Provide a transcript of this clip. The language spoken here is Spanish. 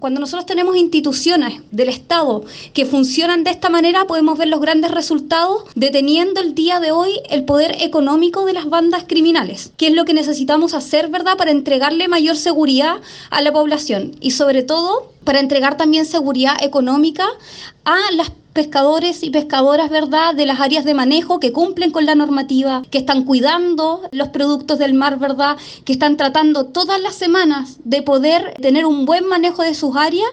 Cuando nosotros tenemos instituciones del Estado que funcionan de esta manera, podemos ver los grandes resultados deteniendo el día de hoy el poder económico de las bandas criminales, que es lo que necesitamos hacer, ¿verdad?, para entregarle mayor seguridad a la población y sobre todo para entregar también seguridad económica a las pescadores y pescadoras, ¿verdad?, de las áreas de manejo que cumplen con la normativa, que están cuidando los productos del mar, ¿verdad?, que están tratando todas las semanas de poder tener un buen manejo de sus áreas